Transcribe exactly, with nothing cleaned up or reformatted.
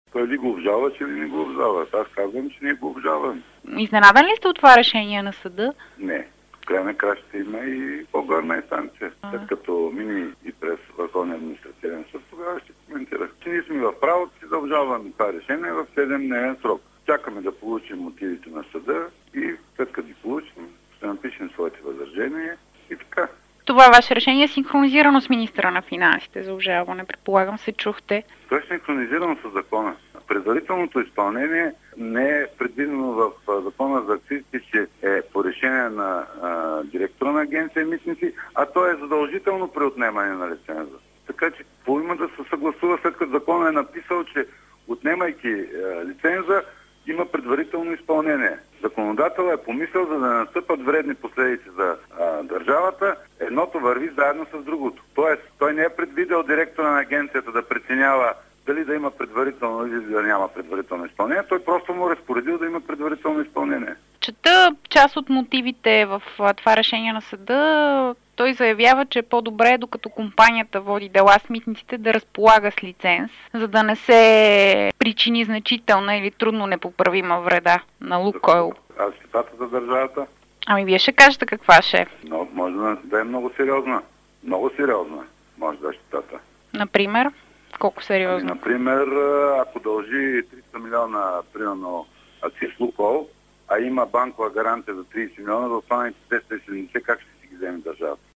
Той ли го обжалва, че ли не го обжалва? Аз казвам, че не го обжалвам. Изненадан ли сте от това решение на съда? Не. В край на кращата има и по-горна инстанция. След като мини и през Върховния административен съд, тогава ще коментира. Че ние сме в правото си да обжалваме това решение в седемдневен срок. Чакаме да получим мотивите на съда и след като ги получим, ще напишем своите възражения и така. Това ваше решение е синхронизирано с министъра на финансите за обжалване, предполагам се чухте. То е синхронизирано с закона. Предварителното изпълнение не е предвидено в закона за акцизите, че е по решение на а, директора на агенция Митници, а то е задължително при отнемане на лиценза. Така че какво има да се съгласува, след като закона е написал, че отнемайки а, лиценза, има предварително изпълнение. Законодателът е помислял, за да не настъпат вредни последици за а, държавата, едното върви заедно с другото. Тоест, той не е предвидел директора на агенцията да преценява дали да има предварително или да няма предварително изпълнение, той просто му разпоредил да има предварително изпълнение. Чета част от мотивите в това решение на съда. Той заявява, че е по-добре, докато компанията води дела с митниците, да разполага с лиценз, за да не се причини значителна или трудно непоправима вреда на Лукойл. А щетата за държавата? Ами вие ще кажете каква ще е. Но може да е много сериозна. Много сериозна може да е щетата. Например? Колко сериозно? Ами, например, ако дължи триста милиона, примерно, акциз Лукойл, а има банкова гаранция за трийсет милиона, да останалите двеста и седемдесет, как ще си ги вземе държавата?